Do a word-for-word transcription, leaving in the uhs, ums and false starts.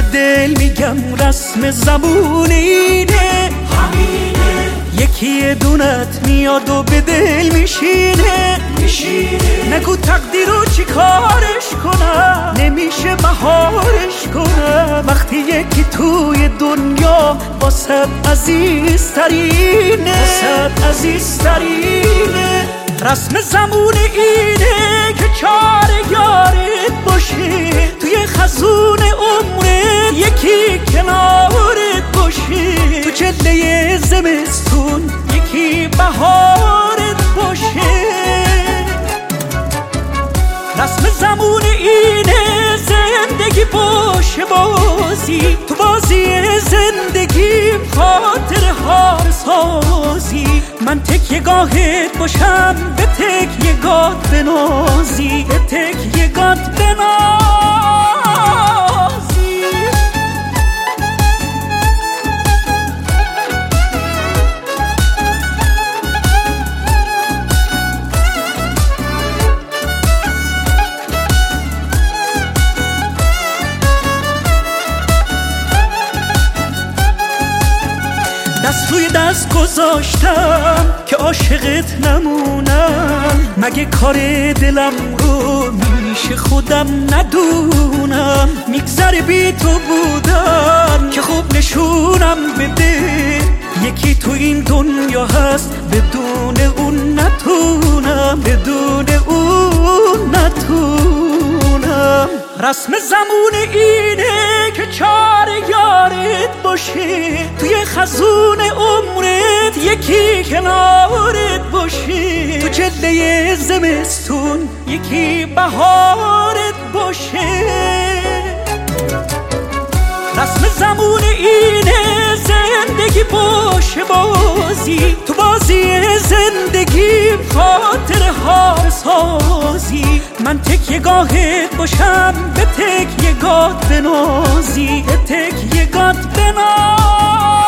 دل میگم رسم زبون اینه، یکی دونت میاد و به دل میشینه نگو تقدیرو چی کارش کنم، نمیشه مهارش کنم وقتی یکی توی دنیا واسه عزیزترینه، واسه عزیزترینه. رسم زمون اینه که چار یارت باشه، توی خزون عمرت یکی کنارت باشه، تو چله زمستون یکی بهارت باشه. رسم زمون اینه زندگی باشه بازی، تو بازی زندگیم خاطر ها سازی، من تکیه گاهت باشم به تکیه گات بنازی، به تکیه گات بنازی. دست روی دست گذاشتم که عاشقت نمونم، مگه کار دلم رو میشه خودم ندونم، میگذره بی تو بودم که خوب نشونم بده، یکی تو این دنیا هست بدون اون نتونم، بدون اون نتونم. رسم زمون اینه که چار یارت باشه، توی خزون عمرت یکی کنارت باشه، تو چله زمستون یکی بهارت باشه. رسم زمون اینه زندگی باشه بازی، تو بازی زندگیم خاطر ها سازی، من تکیه گاهت باشم به تکیه گات بنازی، به تکیه گات بنازی.